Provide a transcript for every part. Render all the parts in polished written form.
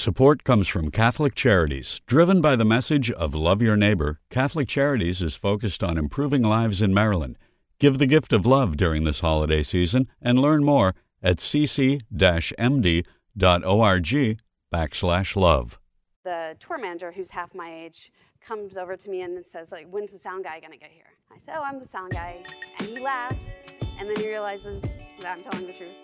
Support comes from Catholic Charities. Driven by the message of love your neighbor, Catholic Charities is focused on improving lives in Maryland. Give the gift of love during this holiday season and learn more at cc-md.org/love. The tour manager, who's half my age, comes over to me and says, when's the sound guy gonna get here? I say, I'm the sound guy. And he laughs, and then he realizes that I'm telling the truth.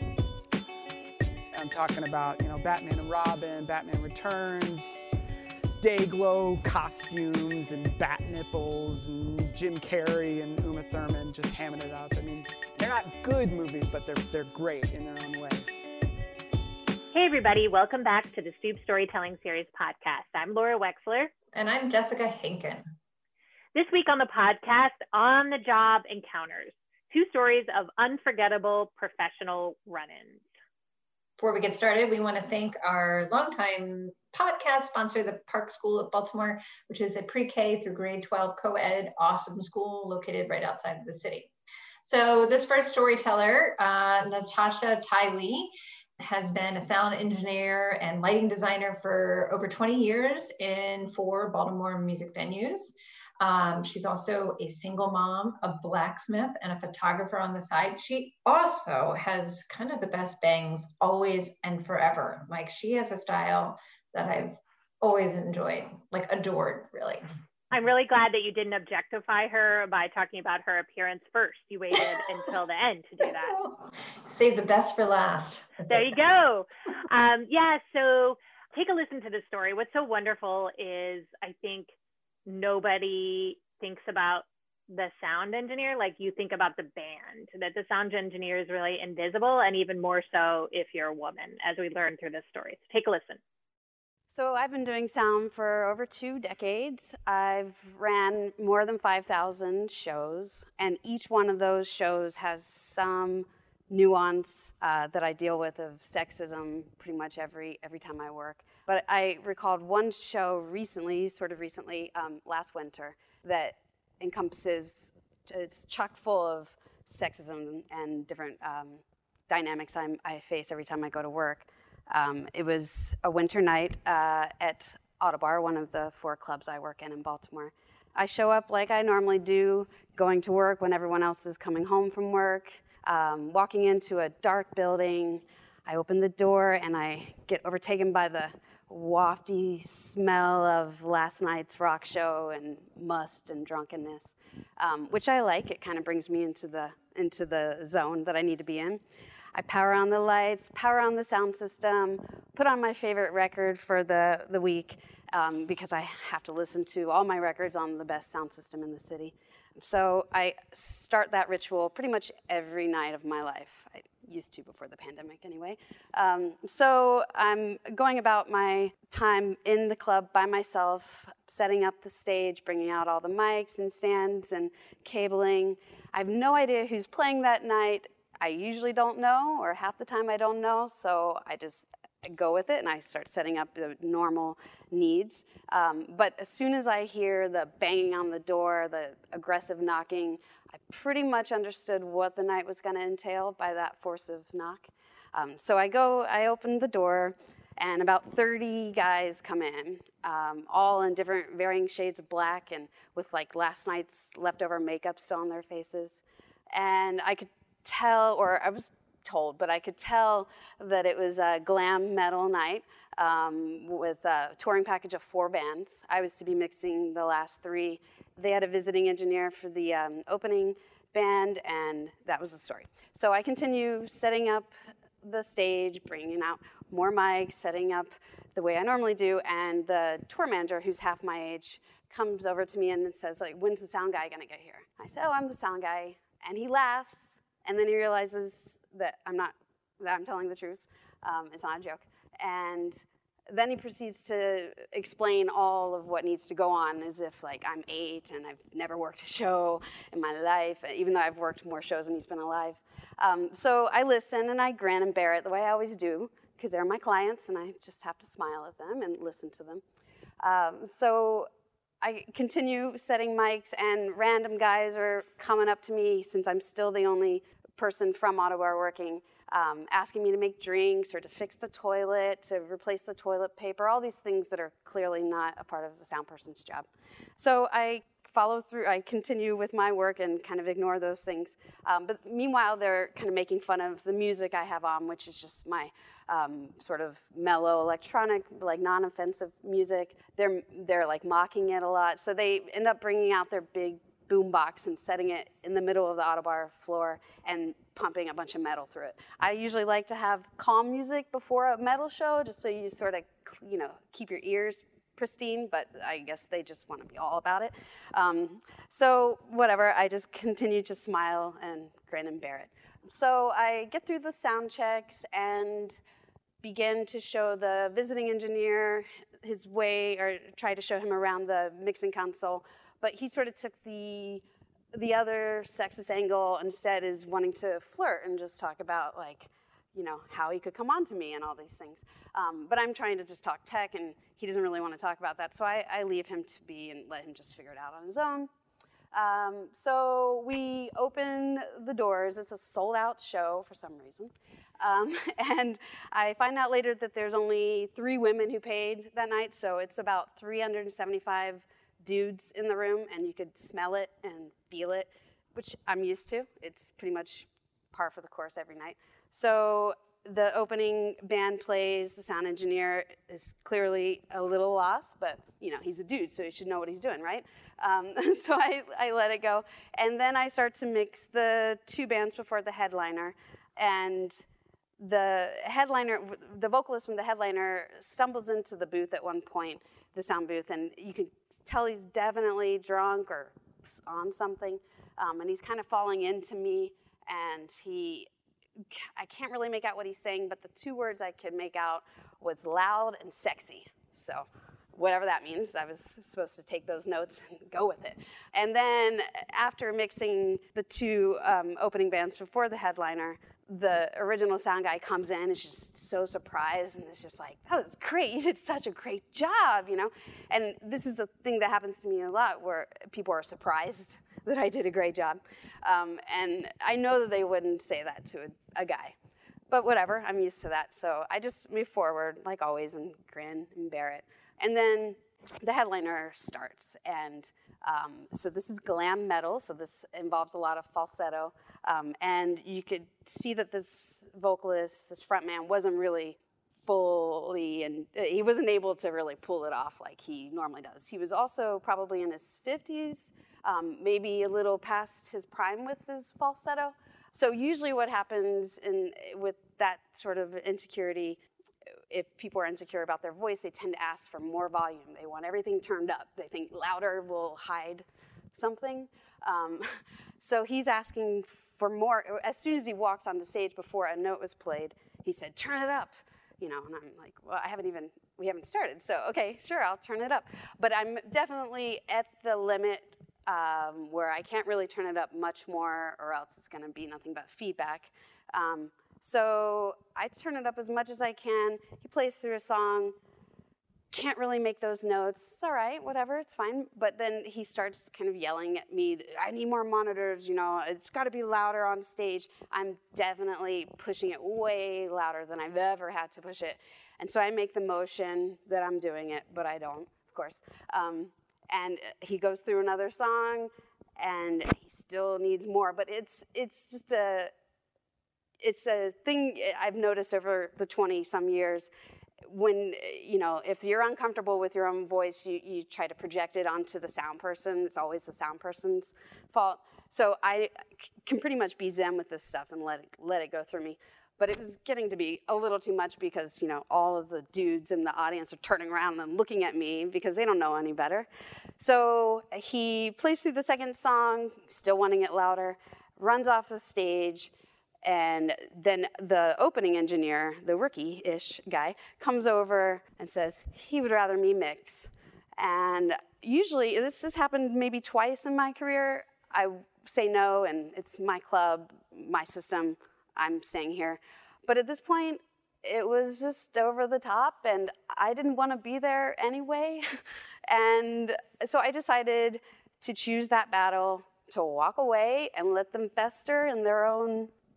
I'm talking about, Batman and Robin, Batman Returns, Dayglow costumes and bat nipples and Jim Carrey and Uma Thurman just hamming it up. I mean, they're not good movies, but they're great in their own way. Hey everybody, welcome back to the Stoop Storytelling Series podcast. I'm Laura Wexler. And I'm Jessica Henkin. This week on the podcast, on-the-job encounters, 2 stories of unforgettable professional run-ins. Before we get started, we want to thank our longtime podcast sponsor, the Park School of Baltimore, which is a pre-K through grade 12 co-ed awesome school located right outside of the city. So this first storyteller, Natasha Tylee, has been a sound engineer and lighting designer for over 20 years in 4 Baltimore music venues. She's also a single mom, a blacksmith, and a photographer on the side. She also has kind of the best bangs always and forever. Like, she has a style that I've always enjoyed, like adored, really. I'm really glad that you didn't objectify her by talking about her appearance first. You waited until the end to do that. Save the best for last. There you go. So take a listen to this story. What's so wonderful is, I think, nobody thinks about the sound engineer like you think about the band, that the sound engineer is really invisible, and even more so if you're a woman, as we learn through this story. So take a listen. So I've been doing sound for over 2 decades. I've ran more than 5,000 shows, and each one of those shows has some nuance that I deal with of sexism pretty much every time I work. But I recalled one show recently, last winter, that encompasses, it's chock full of sexism and different dynamics I face every time I go to work. It was a winter night at Autobar, one of the 4 clubs I work in Baltimore. I show up like I normally do, going to work when everyone else is coming home from work, walking into a dark building. I open the door and I get overtaken by the wafty smell of last night's rock show and must and drunkenness, which I like. It kind of brings me into the zone that I need to be in. I power on the lights, power on the sound system, put on my favorite record for the week, because I have to listen to all my records on the best sound system in the city. So I start that ritual pretty much every night of my life. I used to before the pandemic anyway. So I'm going about my time in the club by myself, setting up the stage, bringing out all the mics and stands and cabling. I have no idea who's playing that night. I usually don't know, or half the time I don't know, so I just go with it and I start setting up the normal needs. But as soon as I hear the banging on the door, the aggressive knocking, I pretty much understood what the night was going to entail by that force of knock. So I open the door, and about 30 guys come in, all in different varying shades of black and with like last night's leftover makeup still on their faces. And I could tell, or I was told, but I could tell that it was a glam metal night with a touring package of 4 bands. I was to be mixing the last 3. They had a visiting engineer for the opening band, and that was the story. So I continue setting up the stage, bringing out more mics, setting up the way I normally do, and the tour manager, who's half my age, comes over to me and says, when's the sound guy gonna get here? I say, I'm the sound guy, and he laughs. And then he realizes that I'm telling the truth. It's not a joke. And then he proceeds to explain all of what needs to go on, as if I'm 8 and I've never worked a show in my life, even though I've worked more shows than he's been alive. So I listen and I grin and bear it the way I always do, because they're my clients and I just have to smile at them and listen to them. So I continue setting mics, and random guys are coming up to me, since I'm still the only person from Ottawa working, asking me to make drinks or to fix the toilet, to replace the toilet paper, all these things that are clearly not a part of a sound person's job. So I follow through, I continue with my work and kind of ignore those things. But meanwhile, they're kind of making fun of the music I have on, which is just my sort of mellow electronic, like non-offensive music. They're like mocking it a lot. So they end up bringing out their big boombox and setting it in the middle of the Autobar floor and pumping a bunch of metal through it. I usually like to have calm music before a metal show, just so you sort of, keep your ears pristine, but I guess they just want to be all about it. So whatever, I just continue to smile and grin and bear it. So I get through the sound checks and begin to show the visiting engineer his way, or try to show him around the mixing console, but he sort of took the other sexist angle instead, is wanting to flirt and just talk about how he could come on to me and all these things. But I'm trying to just talk tech, and he doesn't really want to talk about that, so I leave him to be and let him just figure it out on his own. So we open the doors. It's a sold-out show for some reason. And I find out later that there's only 3 women who paid that night, so it's about 375 dudes in the room, and you could smell it and feel it, which I'm used to. It's pretty much par for the course every night. So the opening band plays, the sound engineer is clearly a little lost, but he's a dude, so he should know what he's doing, right? So I let it go. And then I start to mix the 2 bands before the headliner, and the vocalist from the headliner stumbles into the booth at one point, the sound booth, and you can tell he's definitely drunk or on something, and he's kind of falling into me, and I can't really make out what he's saying, but the 2 words I could make out was loud and sexy. So whatever that means, I was supposed to take those notes and go with it. And then after mixing the 2 opening bands before the headliner, the original sound guy comes in, is just so surprised, and is just like, that was great, you did such a great job, And this is a thing that happens to me a lot, where people are surprised that I did a great job. And I know that they wouldn't say that to a guy. But whatever, I'm used to that. So I just move forward, like always, and grin and bear it. And then the headliner starts. And so this is glam metal, so this involves a lot of falsetto. And you could see that this vocalist, this frontman, wasn't really fully, and he wasn't able to really pull it off like he normally does. He was also probably in his 50s, maybe a little past his prime with his falsetto. So usually what happens with that sort of insecurity, if people are insecure about their voice, they tend to ask for more volume. They want everything turned up. They think louder will hide something. So he's asking for more. As soon as he walks on the stage, before a note was played, he said, "Turn it up." And I'm like, well, we haven't started. So, okay, sure, I'll turn it up. But I'm definitely at the limit where I can't really turn it up much more, or else it's gonna be nothing but feedback. So I turn it up as much as I can. He plays through a song, can't really make those notes. It's all right, whatever, it's fine. But then he starts kind of yelling at me, I need more monitors, it's gotta be louder on stage. I'm definitely pushing it way louder than I've ever had to push it. And so I make the motion that I'm doing it, but I don't, of course. And he goes through another song, and he still needs more. But it's just it's a thing I've noticed over the 20-some years. When, if you're uncomfortable with your own voice, you try to project it onto the sound person. It's always the sound person's fault. So I can pretty much be zen with this stuff and let it go through me. But it was getting to be a little too much because, all of the dudes in the audience are turning around and looking at me because they don't know any better. So he plays through the second song, still wanting it louder, runs off the stage, and then the opening engineer, the rookie-ish guy, comes over and says he would rather me mix. And usually, this has happened maybe twice in my career, I say no, and it's my club, my system, I'm staying here. But at this point, it was just over the top, and I didn't want to be there anyway. And so I decided to choose that battle, to walk away and let them fester in their own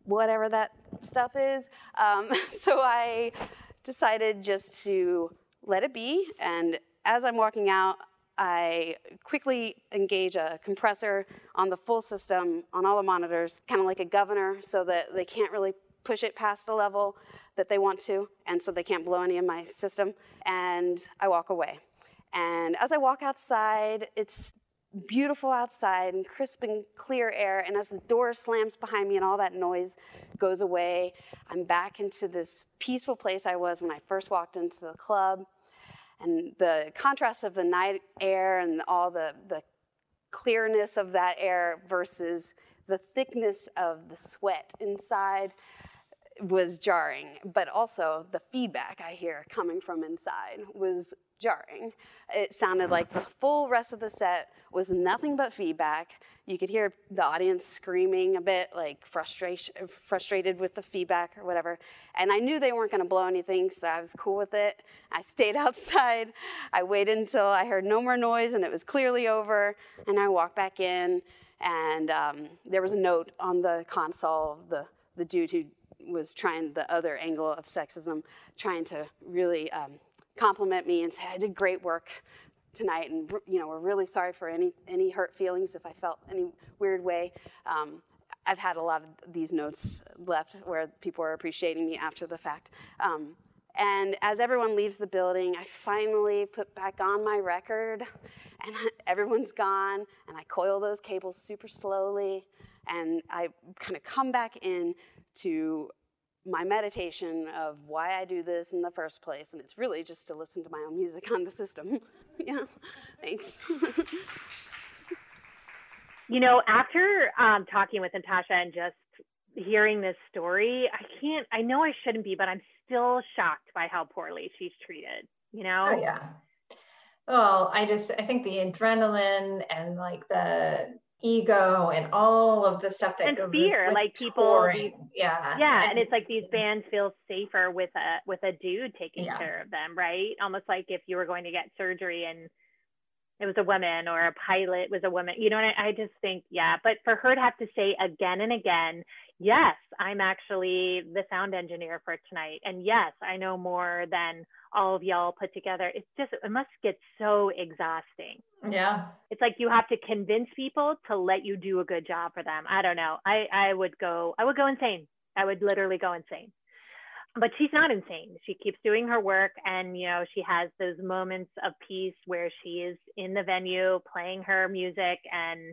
whatever that stuff is. So I decided just to let it be. And as I'm walking out, I quickly engage a compressor on the full system, on all the monitors, kind of like a governor, so that they can't really push it past the level that they want to, and so they can't blow any of my system. And I walk away. And as I walk outside, it's beautiful outside and crisp and clear air. And as the door slams behind me and all that noise goes away, I'm back into this peaceful place I was when I first walked into the club. And the contrast of the night air and all the clearness of that air versus the thickness of the sweat inside was jarring. But also the feedback I hear coming from inside was jarring. It sounded like the full rest of the set was nothing but feedback. You could hear the audience screaming a bit, like frustrated with the feedback or whatever. And I knew they weren't going to blow anything, so I was cool with it. I stayed outside. I waited until I heard no more noise and it was clearly over. And I walked back in, and there was a note on the console of the dude who was trying the other angle of sexism, trying to really compliment me and say, I did great work tonight, and we're really sorry for any hurt feelings if I felt any weird way. I've had a lot of these notes left where people are appreciating me after the fact. And as everyone leaves the building, I finally put back on my record, and everyone's gone, and I coil those cables super slowly, and I kind of come back in to my meditation of why I do this in the first place, and it's really just to listen to my own music on the system. Yeah, thanks. After talking with Natasha and just hearing this story, I know I shouldn't be, but I'm still shocked by how poorly she's treated, Oh, yeah. Well, I think the adrenaline and like the ego and all of the stuff that and goes fear, with like people, touring. And it's like these bands feel safer with a dude taking Yeah. care of them, right? Almost like if you were going to get surgery and it was a woman, or a pilot was a woman, and I just think, but for her to have to say again and again, yes, I'm actually the sound engineer for tonight, and yes, I know more than all of y'all put together. It must get so exhausting. Yeah. It's like you have to convince people to let you do a good job for them. I don't know. I would go insane. I would literally go insane. But she's not insane. She keeps doing her work, and she has those moments of peace where she is in the venue playing her music and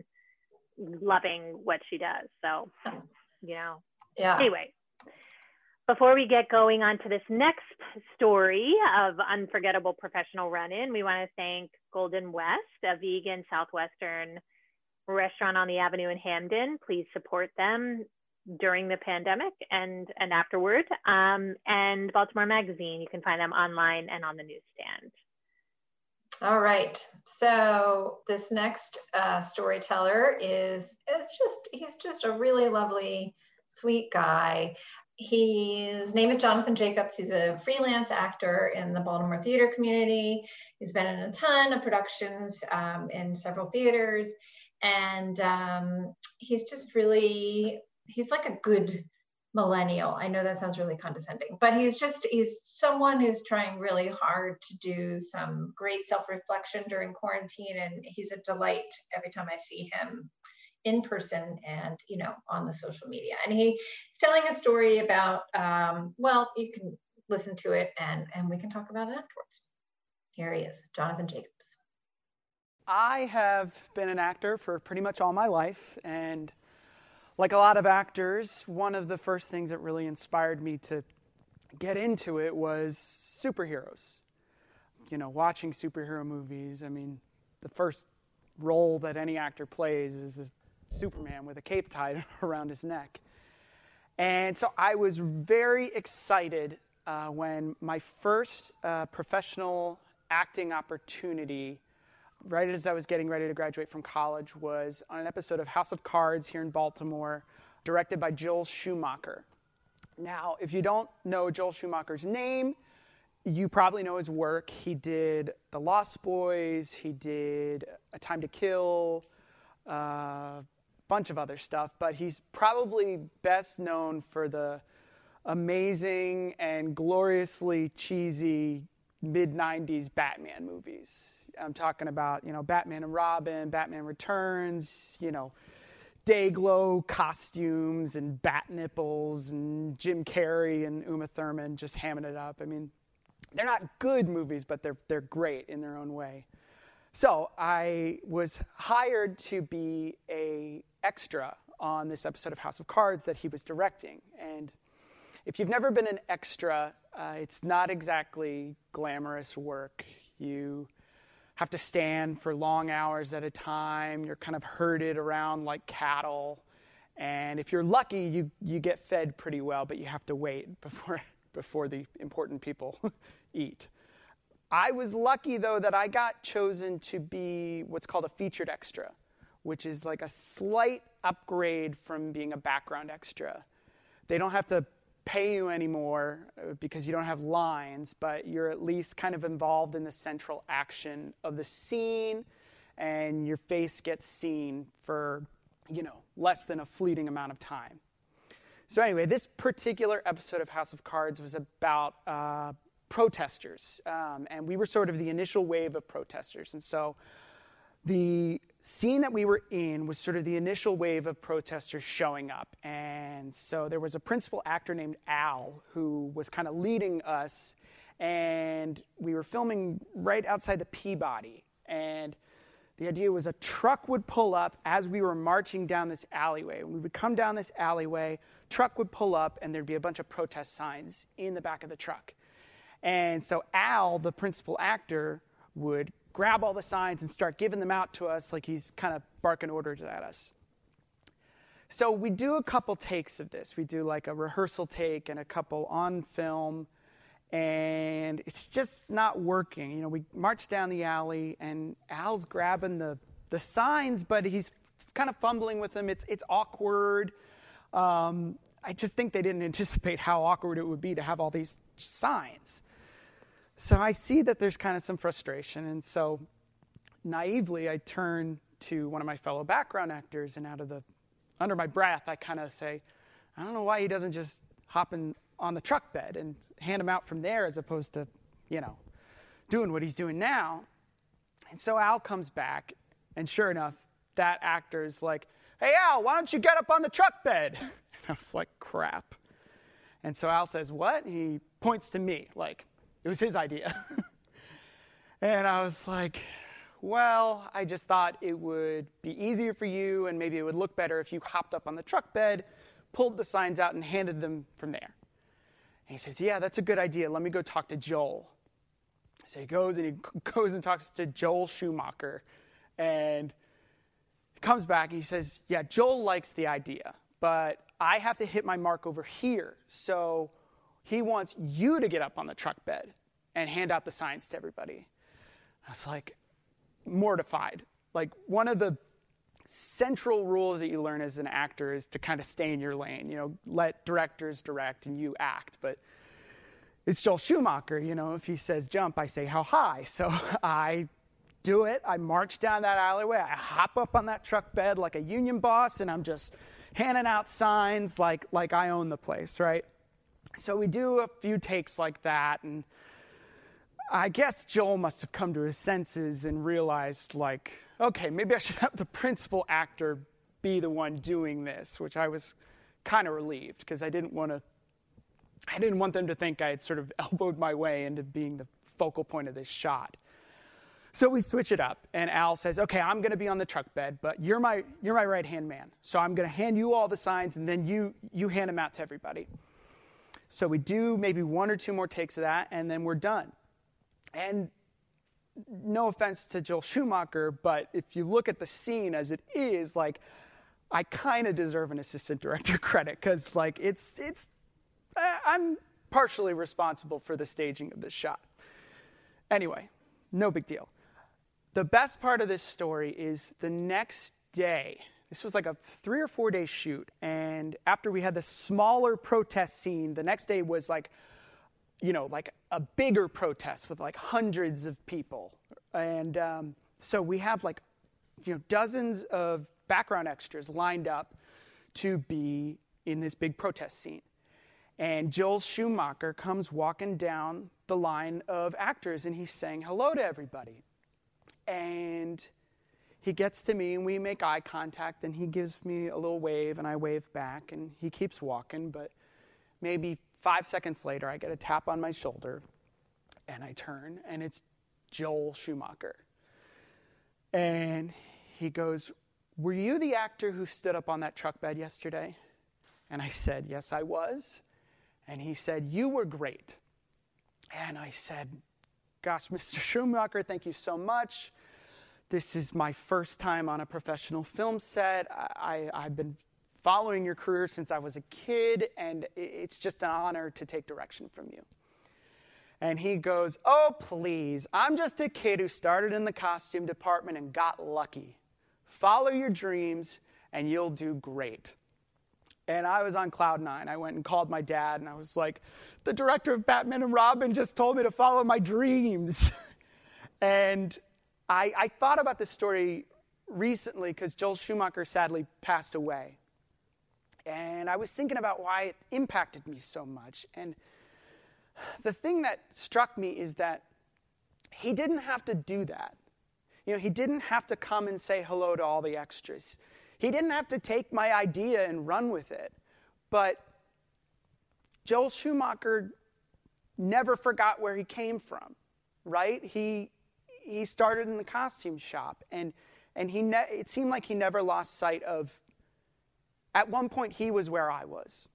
loving what she does. So, Yeah. Anyway, before we get going on to this next story of unforgettable professional run-in, we want to thank Golden West, a vegan Southwestern restaurant on the Avenue in Hamden. Please support them during the pandemic and afterward. And Baltimore Magazine, you can find them online and on the newsstand. All right. So this next storyteller he's just a really lovely, sweet guy. His name is Jonathan Jacobs. He's a freelance actor in the Baltimore theater community. He's been in a ton of productions in several theaters. And he's just really, he's like a good millennial. I know that sounds really condescending, but he's someone who's trying really hard to do some great self-reflection during quarantine. And he's a delight every time I see him in person and, on the social media. And he's telling a story about, you can listen to it and we can talk about it afterwards. Here he is, Jonathan Jacobs. I have been an actor for pretty much all my life, and like a lot of actors, one of the first things that really inspired me to get into it was superheroes. Watching superhero movies. I mean, the first role that any actor plays is Superman with a cape tied around his neck. And so I was very excited when my first professional acting opportunity, right as I was getting ready to graduate from college, was on an episode of House of Cards here in Baltimore, directed by Joel Schumacher. Now, if you don't know Joel Schumacher's name, you probably know his work. He did The Lost Boys, he did A Time to Kill, bunch of other stuff, but he's probably best known for the amazing and gloriously cheesy mid-90s Batman movies. I'm talking about, Batman and Robin, Batman Returns, Dayglow costumes and bat nipples and Jim Carrey and Uma Thurman just hamming it up. I mean, they're not good movies, but they're great in their own way. So I was hired to be an extra on this episode of House of Cards that he was directing. And if you've never been an extra, it's not exactly glamorous work. You have to stand for long hours at a time. You're kind of herded around like cattle. And if you're lucky, you get fed pretty well, but you have to wait before the important people eat. I was lucky, though, that I got chosen to be what's called a featured extra, which is like a slight upgrade from being a background extra. They don't have to pay you anymore because you don't have lines, but you're at least kind of involved in the central action of the scene, and your face gets seen for, less than a fleeting amount of time. So anyway, this particular episode of House of Cards was about protesters, and we were sort of the initial wave of protesters. And so the scene that we were in was sort of the initial wave of protesters showing up. And so there was a principal actor named Al who was kind of leading us, and we were filming right outside the Peabody. And the idea was a truck would pull up as we were marching down this alleyway. We would come down this alleyway, truck would pull up, and there'd be a bunch of protest signs in the back of the truck. And so Al, the principal actor, would grab all the signs and start giving them out to us like he's kind of barking orders at us. So we do a couple takes of this. We do like a rehearsal take and a couple on film, and it's just not working. We march down the alley, and Al's grabbing the signs, but he's kind of fumbling with them. It's awkward. I just think they didn't anticipate how awkward it would be to have all these signs. So I see that there's kind of some frustration, and so naively I turn to one of my fellow background actors, and under my breath I kind of say, I don't know why he doesn't just hop on the truck bed and hand him out from there as opposed to, doing what he's doing now. And so Al comes back, and sure enough, that actor's like, hey Al, why don't you get up on the truck bed? And I was like, crap. And so Al says, what? And he points to me like, it was his idea. And I was like, well, I just thought it would be easier for you and maybe it would look better if you hopped up on the truck bed, pulled the signs out, and handed them from there. And he says, yeah, that's a good idea. Let me go talk to Joel. So he goes and talks to Joel Schumacher. And he comes back and he says, yeah, Joel likes the idea, but I have to hit my mark over here. So he wants you to get up on the truck bed and hand out the signs to everybody. I was like, mortified. Like, one of the central rules that you learn as an actor is to kind of stay in your lane. Let directors direct and you act. But it's Joel Schumacher. If he says jump, I say how high. So I do it. I march down that alleyway. I hop up on that truck bed like a union boss, and I'm just handing out signs like I own the place, right? So we do a few takes like that, and I guess Joel must have come to his senses and realized, like, okay, maybe I should have the principal actor be the one doing this, which I was kind of relieved because I didn't want them to think I had sort of elbowed my way into being the focal point of this shot. So we switch it up, and Al says, okay, I'm going to be on the truck bed, but you're my right-hand man. So I'm going to hand you all the signs, and then you hand them out to everybody. So we do maybe one or two more takes of that, and then we're done. And no offense to Joel Schumacher, but if you look at the scene as it is, like, I kind of deserve an assistant director credit because, like, I'm partially responsible for the staging of this shot. Anyway, no big deal. The best part of this story is the next day. This was like a 3 or 4 day shoot, and after we had the smaller protest scene, the next day was like a bigger protest with like hundreds of people. And so we have dozens of background extras lined up to be in this big protest scene. And Joel Schumacher comes walking down the line of actors, and he's saying hello to everybody. And he gets to me, and we make eye contact, and he gives me a little wave, and I wave back, and he keeps walking. But maybe 5 seconds later, I get a tap on my shoulder, and I turn, and it's Joel Schumacher. And he goes, "Were you the actor who stood up on that truck bed yesterday?" And I said, "Yes, I was." And he said, "You were great." And I said, "Gosh, Mr. Schumacher, thank you so much. This is my first time on a professional film set. I've been following your career since I was a kid, and it's just an honor to take direction from you." And he goes, "Oh, please, I'm just a kid who started in the costume department and got lucky. Follow your dreams, and you'll do great." And I was on cloud nine. I went and called my dad, and I was like, "The director of Batman and Robin just told me to follow my dreams." And I thought about this story recently because Joel Schumacher sadly passed away. And I was thinking about why it impacted me so much. And the thing that struck me is that he didn't have to do that. You know, he didn't have to come and say hello to all the extras. He didn't have to take my idea and run with it. But Joel Schumacher never forgot where he came from, right? He started in the costume shop, and it seemed like he never lost sight of, at one point he was where I was.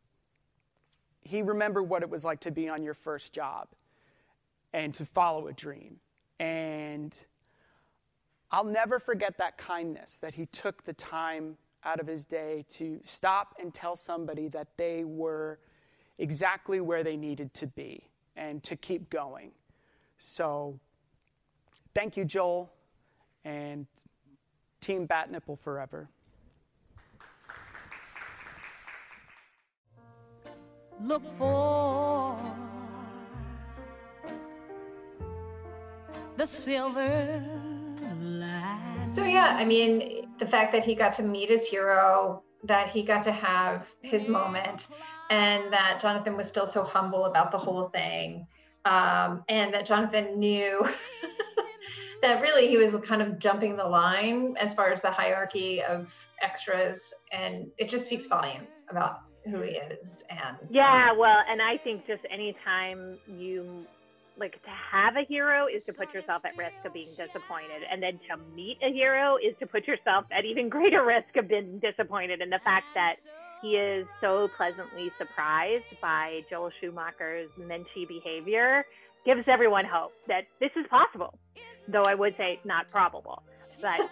He remembered what it was like to be on your first job and to follow a dream. And I'll never forget that kindness, that he took the time out of his day to stop and tell somebody that they were exactly where they needed to be and to keep going. So thank you, Joel, and Team Bat Nipple forever. Look for the silver line. So yeah, I mean, the fact that he got to meet his hero, that he got to have his moment, and that Jonathan was still so humble about the whole thing, and that Jonathan knew that really he was kind of jumping the line as far as the hierarchy of extras, and it just speaks volumes about who he is. And yeah, well, and I think just anytime you like to have a hero is to put yourself at risk of being disappointed, and then to meet a hero is to put yourself at even greater risk of being disappointed. And the fact that he is so pleasantly surprised by Joel Schumacher's menschy behavior gives everyone hope that this is possible, though I would say not probable. But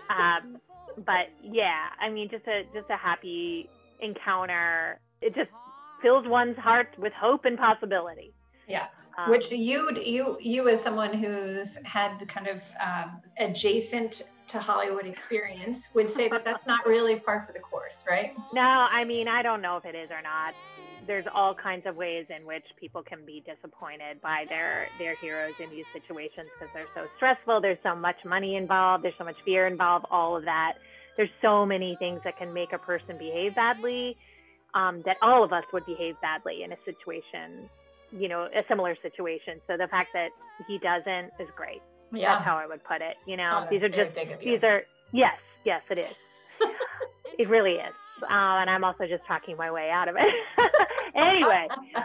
yeah, I mean, just a happy encounter. It just fills one's heart with hope and possibility. Yeah. Which you as someone who's had the kind of adjacent to Hollywood experience would say that that's not really par for the course, right? No, I mean, I don't know if it is or not. There's all kinds of ways in which people can be disappointed by their heroes in these situations because they're so stressful. There's so much money involved. There's so much fear involved, all of that. There's so many things that can make a person behave badly, that all of us would behave badly in a situation, you know, a similar situation. So the fact that he doesn't is great. Yeah. That's how I would put it. You know, these are yes, it is. It really is. And I'm also just talking my way out of it. Anyway,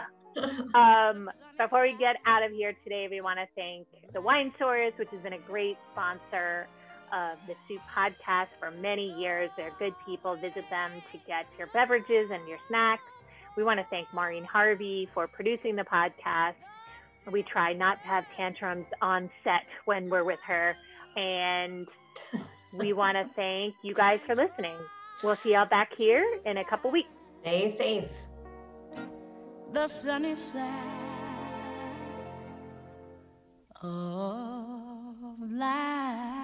before we get out of here today, we want to thank the Wine Source, which has been a great sponsor of the Soup Podcast for many years. They're good people. Visit them to get your beverages and your snacks. We want to thank Maureen Harvey for producing the podcast. We try not to have tantrums on set when we're with her. And we want to thank you guys for listening. We'll see y'all back here in a couple weeks. Stay safe. The sunny side of life.